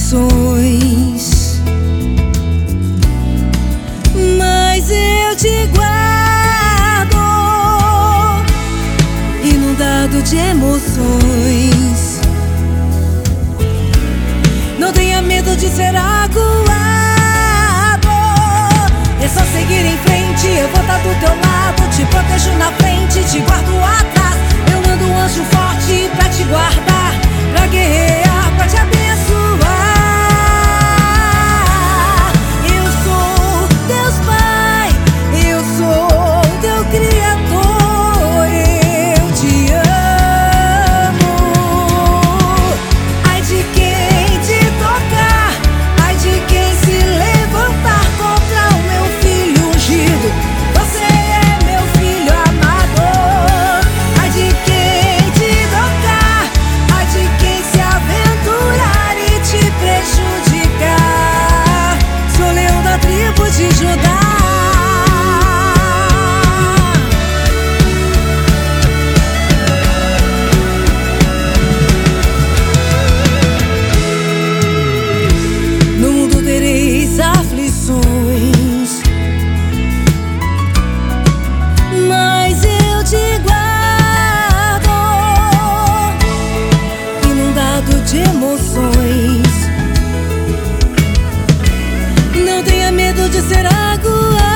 aflições, mas eu te guardo, inundado de emoções. Não tenha medo de ser acuado, é só seguir em frente. Eu vou estar do teu lado, te protejo na frente, te guardo atrás. Eu mando um anjo forte pra te guardar, pra guerrear, pra te abençoar. Eu sou Deus Pai, eu sou teu Criador, eu te amo. Ai de quem te tocar, ai de quem se levantar contra o meu filho ungido. Você é meu filho amado. Ai de quem te tocar, ai de quem se aventurar e te prejudicar. Sou leão da tribo de Judá. No mundo tereis aflições, mas eu te guardo, inundado de emoções. Não tenha medo de ser acuado,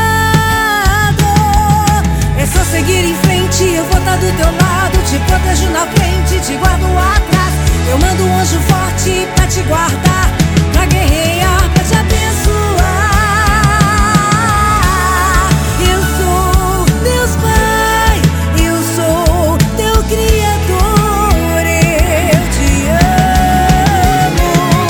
é só seguir em frente. Eu vou estar do teu lado, te protejo na frente, te guardo atrás. Eu mando um anjo forte pra te guardar, pra guerrear, pra te abençoar. Eu sou Deus Pai, eu sou teu Criador, eu te amo.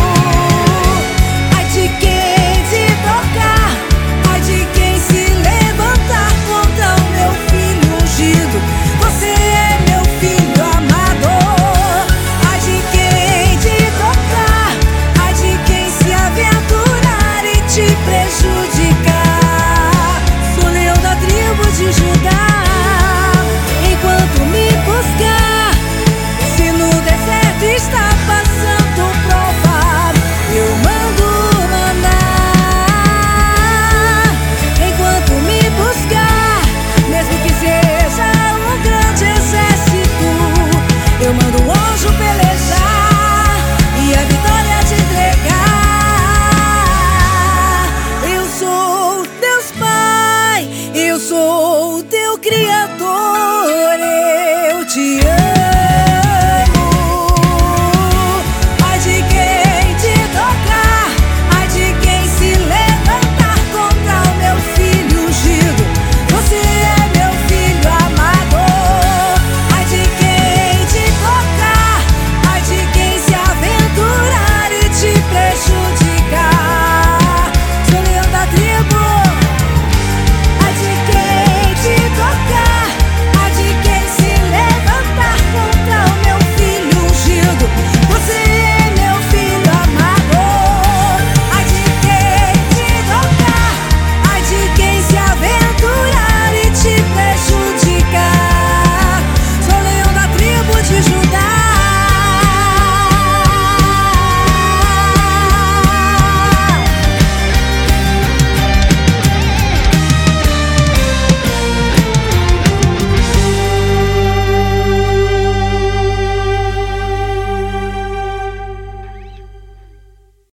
Ai de quem te tocar, ai de quem se levantar contra o meu filho ungido. Você é meu filho amado. Ai de quem te tocar, ai de quem se aventurar e te prejudicar. Sou leão da tribo de Judá. Enquanto me buscar, se no deserto está passando prova, eu mando maná. Enquanto me buscar, mesmo que seja um grande exército, eu mando um anjo pelejar e a vitória te entregar. Eu sou Deus Pai, eu sou teu Criador.